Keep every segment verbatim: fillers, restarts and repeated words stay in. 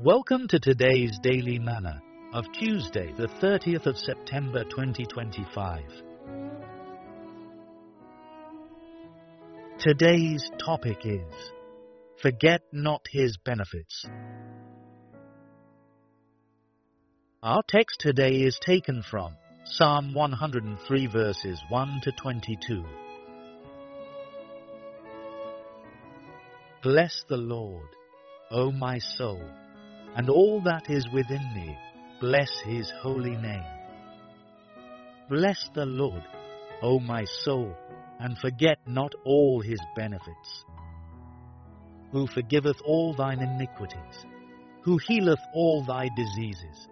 Welcome to today's Daily Manna of Tuesday, the thirtieth of September twenty twenty-five. Today's topic is, Forget not his benefits. Our text today is taken from Psalm one hundred three verses one to twenty-two. Bless the Lord, O my soul, and all that is within me, bless his holy name. Bless the Lord, O my soul, and forget not all his benefits, who forgiveth all thine iniquities, who healeth all thy diseases.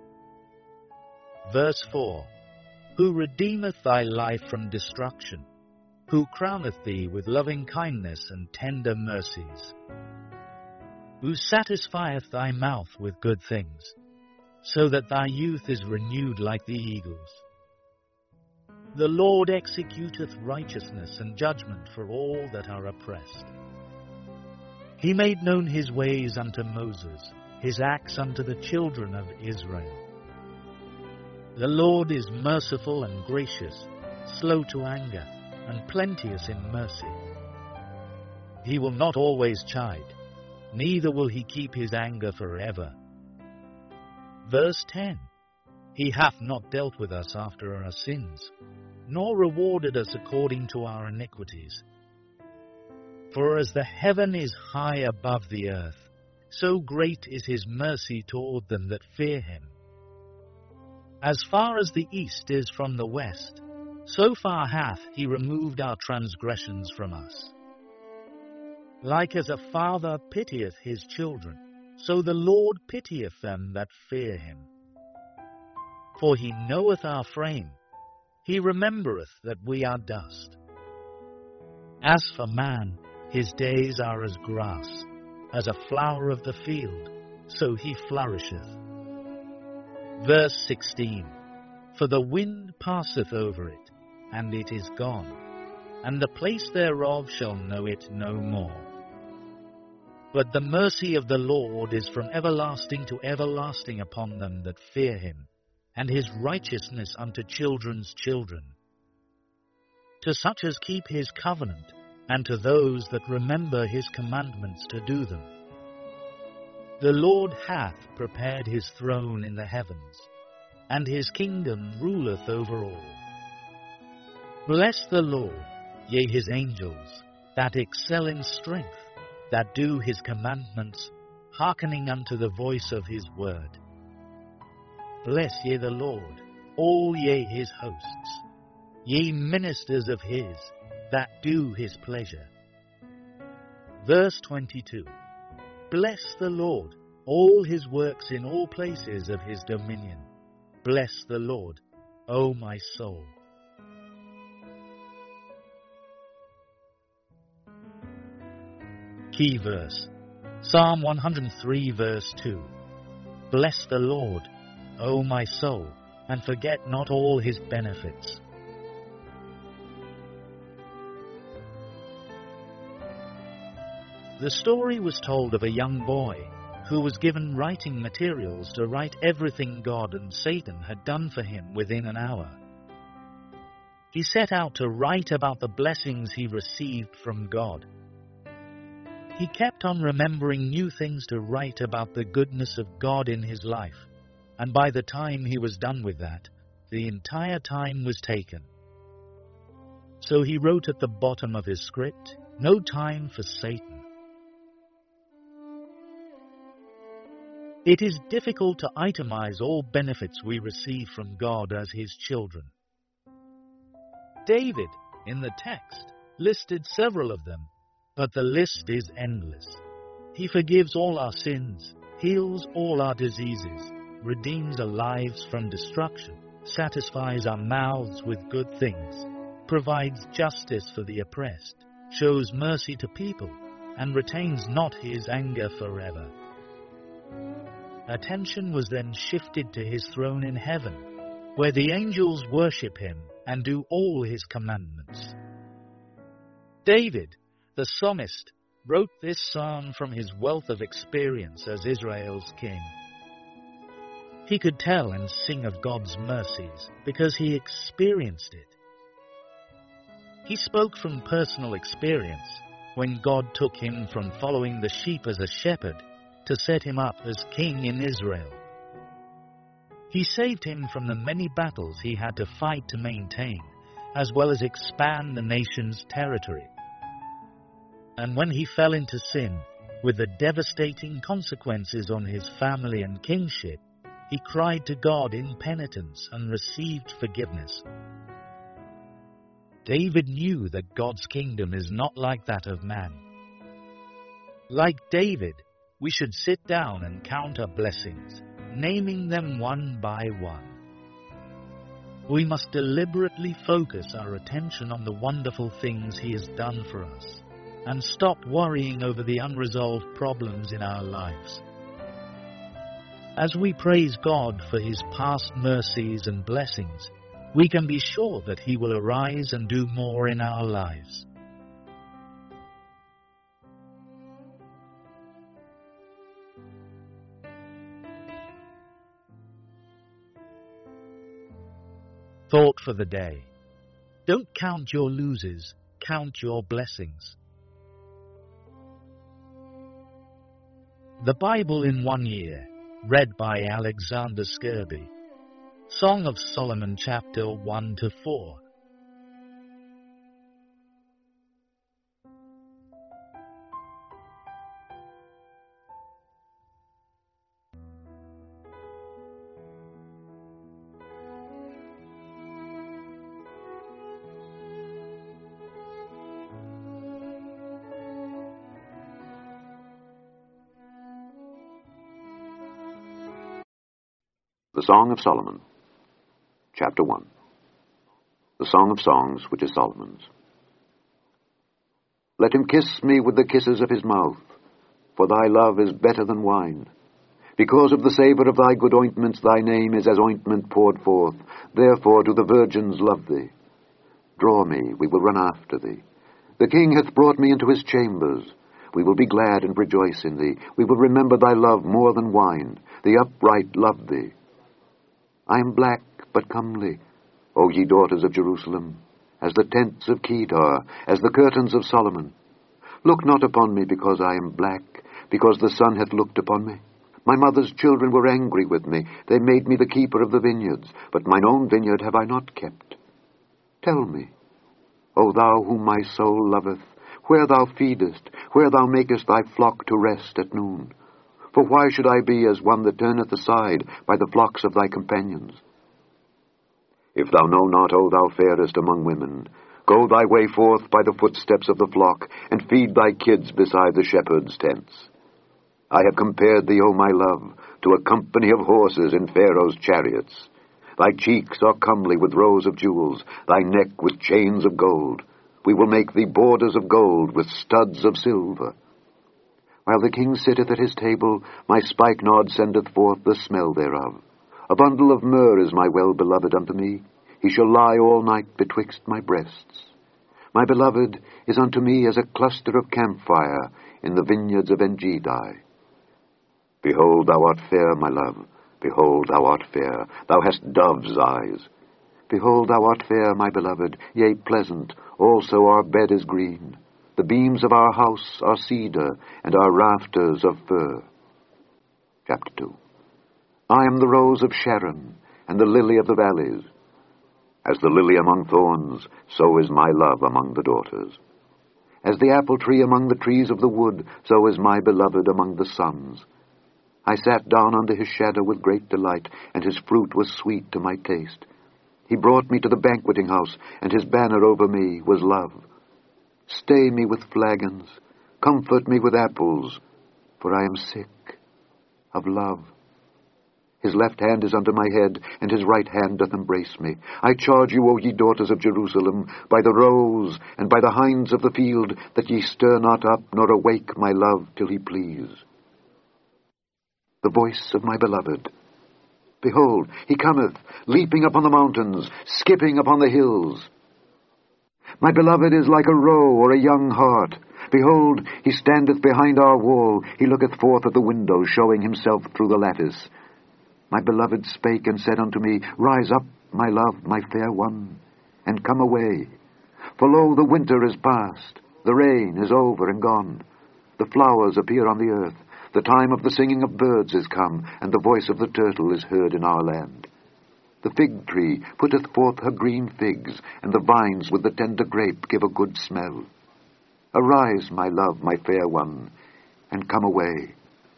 Verse four, who redeemeth thy life from destruction, who crowneth thee with loving kindness and tender mercies, who satisfieth thy mouth with good things, so that thy youth is renewed like the eagles. The Lord executeth righteousness and judgment for all that are oppressed. He made known his ways unto Moses, his acts unto the children of Israel. The Lord is merciful and gracious, slow to anger, and plenteous in mercy. He will not always chide, neither will he keep his anger forever. Verse ten, he hath not dealt with us after our sins, nor rewarded us according to our iniquities. For as the heaven is high above the earth, so great is his mercy toward them that fear him. As far as the east is from the west, so far hath he removed our transgressions from us. Like as a father pitieth his children, so the Lord pitieth them that fear him. For he knoweth our frame, he remembereth that we are dust. As for man, his days are as grass, as a flower of the field, so he flourisheth. Verse sixteen, for the wind passeth over it, and it is gone, and the place thereof shall know it no more. But the mercy of the Lord is from everlasting to everlasting upon them that fear him, and his righteousness unto children's children, to such as keep his covenant, and to those that remember his commandments to do them. The Lord hath prepared his throne in the heavens, and his kingdom ruleth over all. Bless the Lord, ye his angels, that excel in strength, that do his commandments, hearkening unto the voice of his word. Bless ye the Lord, all ye his hosts, ye ministers of his, that do his pleasure. Verse twenty-two, bless the Lord, all his works in all places of his dominion. Bless the Lord, O my soul. Key verse, Psalm one hundred three verse two. Bless the Lord, O my soul, and forget not all his benefits. The story was told of a young boy who was given writing materials to write everything God and Satan had done for him within an hour. He set out to write about the blessings he received from God. He kept on remembering new things to write about the goodness of God in his life, and by the time he was done with that, the entire time was taken. So he wrote at the bottom of his script, no time for Satan. It is difficult to itemize all benefits we receive from God as his children. David, in the text, listed several of them, but the list is endless. He forgives all our sins, heals all our diseases, redeems our lives from destruction, satisfies our mouths with good things, provides justice for the oppressed, shows mercy to people, and retains not his anger forever. Attention was then shifted to his throne in heaven, where the angels worship him and do all his commandments. David, the psalmist, wrote this psalm from his wealth of experience as Israel's king, He could tell and sing of God's mercies because he experienced it. He spoke from personal experience when God took him from following the sheep as a shepherd to set him up as king in Israel. He saved him from the many battles he had to fight to maintain, as well as expand the nation's territory. And when he fell into sin, with the devastating consequences on his family and kingship, he cried to God in penitence and received forgiveness. David knew that God's kingdom is not like that of man. Like David, we should sit down and count our blessings, naming them one by one. We must deliberately focus our attention on the wonderful things he has done for us, and stop worrying over the unresolved problems in our lives. As we praise God for his past mercies and blessings, we can be sure that he will arise and do more in our lives. Thought for the day. Don't count your losers, count your blessings. The Bible in one year, read by Alexander Scourby. Song of Solomon, chapter one to four. The Song of Solomon, Chapter one. The Song of Songs, which is Solomon's. Let him kiss me with the kisses of his mouth, for thy love is better than wine. Because of the savour of thy good ointments, thy name is as ointment poured forth. Therefore do the virgins love thee. Draw me, we will run after thee. The king hath brought me into his chambers. We will be glad and rejoice in thee. We will remember thy love more than wine. The upright love thee. I am black, but comely, O ye daughters of Jerusalem, as the tents of Kedar, as the curtains of Solomon. Look not upon me because I am black, because the sun hath looked upon me. My mother's children were angry with me. They made me the keeper of the vineyards, but mine own vineyard have I not kept. Tell me, O thou whom my soul loveth, where thou feedest, where thou makest thy flock to rest at noon. For why should I be as one that turneth aside by the flocks of thy companions? If thou know not, O thou fairest among women, go thy way forth by the footsteps of the flock, and feed thy kids beside the shepherds' tents. I have compared thee, O my love, to a company of horses in Pharaoh's chariots. Thy cheeks are comely with rows of jewels, thy neck with chains of gold. We will make thee borders of gold with studs of silver. While the king sitteth at his table, my spikenard sendeth forth the smell thereof. A bundle of myrrh is my well-beloved unto me. He shall lie all night betwixt my breasts. My beloved is unto me as a cluster of camphire in the vineyards of En-gedi. Behold, thou art fair, my love. Behold, thou art fair. Thou hast dove's eyes. Behold, thou art fair, my beloved, yea, pleasant. Also our bed is green. The beams of our house are cedar, and our rafters of fir. Chapter two. I am the rose of Sharon, and the lily of the valleys. As the lily among thorns, so is my love among the daughters. As the apple tree among the trees of the wood, so is my beloved among the sons. I sat down under his shadow with great delight, and his fruit was sweet to my taste. He brought me to the banqueting house, and his banner over me was love. Stay me with flagons, comfort me with apples, for I am sick of love. His left hand is under my head, and his right hand doth embrace me. I charge you, O ye daughters of Jerusalem, by the roes and by the hinds of the field, that ye stir not up nor awake my love till he please. The voice of my beloved. Behold, he cometh, leaping upon the mountains, skipping upon the hills. My beloved is like a roe or a young hart. Behold, he standeth behind our wall. He looketh forth at the window, showing himself through the lattice. My beloved spake and said unto me, Rise up, my love, my fair one, and come away. For lo, the winter is past, the rain is over and gone. The flowers appear on the earth, the time of the singing of birds is come, and the voice of the turtle is heard in our land. The fig tree putteth forth her green figs, and the vines with the tender grape give a good smell. Arise, my love, my fair one, and come away.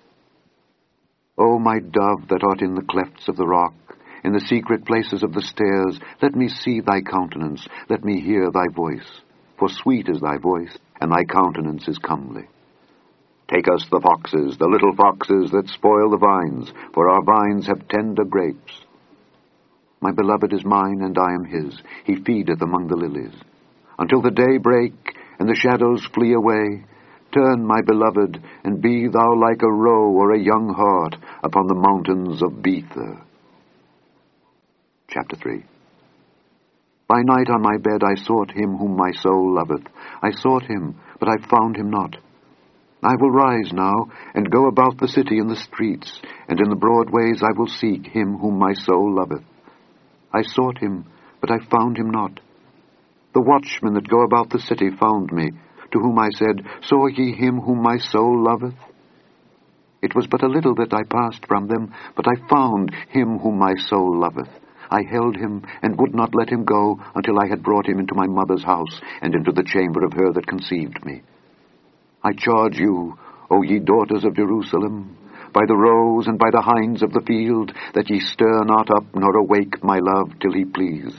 O my dove that art in the clefts of the rock, in the secret places of the stairs, let me see thy countenance, let me hear thy voice. For sweet is thy voice, and thy countenance is comely. Take us the foxes, the little foxes that spoil the vines, for our vines have tender grapes. My beloved is mine, and I am his. He feedeth among the lilies. Until the day break, and the shadows flee away, turn, my beloved, and be thou like a roe or a young hart upon the mountains of Bether. Chapter three. By night on my bed I sought him whom my soul loveth. I sought him, but I found him not. I will rise now, and go about the city in the streets, and in the broad ways I will seek him whom my soul loveth. I sought him, but I found him not. The watchmen that go about the city found me, to whom I said, Saw ye him whom my soul loveth? It was but a little that I passed from them, but I found him whom my soul loveth. I held him, and would not let him go, until I had brought him into my mother's house, and into the chamber of her that conceived me. I charge you, O ye daughters of Jerusalem, by the roes and by the hinds of the field, that ye stir not up nor awake my love till he please.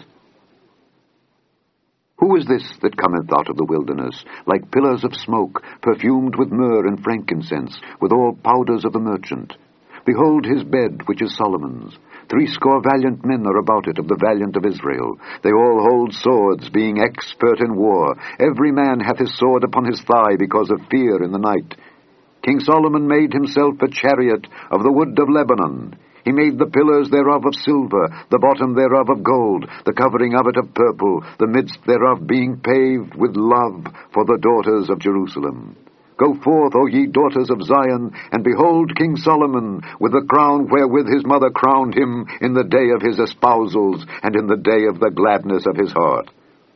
Who is this that cometh out of the wilderness, like pillars of smoke, perfumed with myrrh and frankincense, with all powders of the merchant? Behold his bed, which is Solomon's. Threescore valiant men are about it, of the valiant of Israel. They all hold swords, being expert in war. Every man hath his sword upon his thigh, because of fear in the night. King Solomon made himself a chariot of the wood of Lebanon. He made the pillars thereof of silver, the bottom thereof of gold, the covering of it of purple, the midst thereof being paved with love for the daughters of Jerusalem. Go forth, O ye daughters of Zion, and behold King Solomon, with the crown wherewith his mother crowned him in the day of his espousals, and in the day of the gladness of his heart.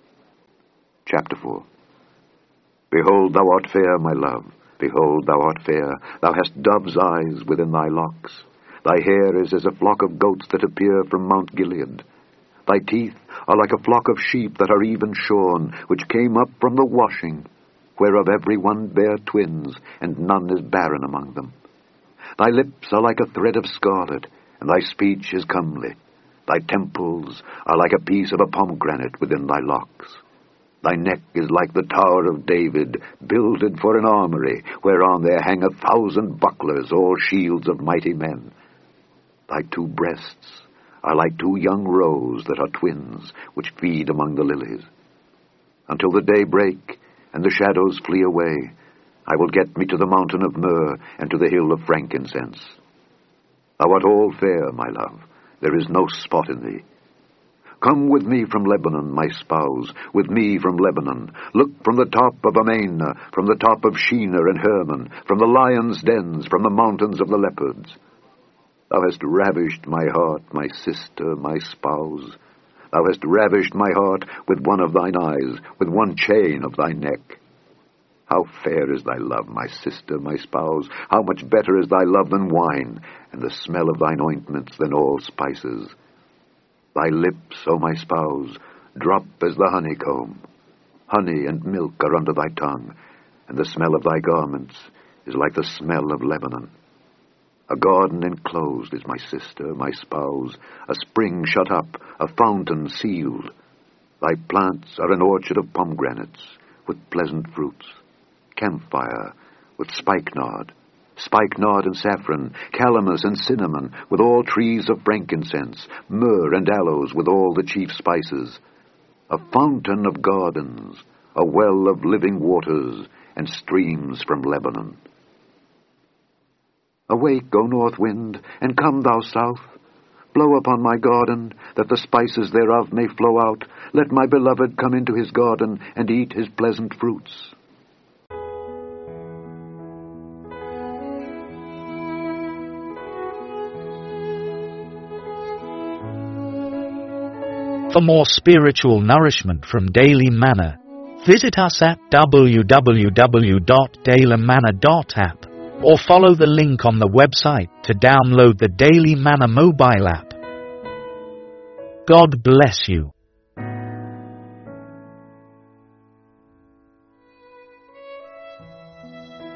Chapter four. Behold, thou art fair, my love. Behold, thou art fair. Thou hast dove's eyes within thy locks. Thy hair is as a flock of goats that appear from Mount Gilead. Thy teeth are like a flock of sheep that are even shorn, which came up from the washing, whereof every one bare twins, and none is barren among them. Thy lips are like a thread of scarlet, and thy speech is comely. Thy temples are like a piece of a pomegranate within thy locks. Thy neck is like the tower of David, builded for an armory, whereon there hang a thousand bucklers, all shields of mighty men. Thy two breasts are like two young roes that are twins, which feed among the lilies. Until the day break, and the shadows flee away, I will get me to the mountain of myrrh, and to the hill of frankincense. Thou art all fair, my love, there is no spot in thee. Come with me from Lebanon, my spouse, with me from Lebanon. Look from the top of Amana, from the top of Shinar and Hermon, from the lions' dens, from the mountains of the leopards. Thou hast ravished my heart, my sister, my spouse. Thou hast ravished my heart with one of thine eyes, with one chain of thy neck. How fair is thy love, my sister, my spouse! How much better is thy love than wine, and the smell of thine ointments than all spices! Thy lips, O my spouse, drop as the honeycomb. Honey and milk are under thy tongue, and the smell of thy garments is like the smell of Lebanon. A garden enclosed is my sister, my spouse, a spring shut up, a fountain sealed. Thy plants are an orchard of pomegranates, with pleasant fruits, camphire, with spikenard, spikenard and saffron, calamus and cinnamon, with all trees of frankincense, myrrh and aloes, with all the chief spices. A fountain of gardens, a well of living waters, and streams from Lebanon. Awake, O north wind, and come, thou south. Blow upon my garden, that the spices thereof may flow out. Let my beloved come into his garden, and eat his pleasant fruits. For more spiritual nourishment from Daily Manna, visit us at w w w dot daily manna dot app or follow the link on the website to download the Daily Manna mobile app. God bless you.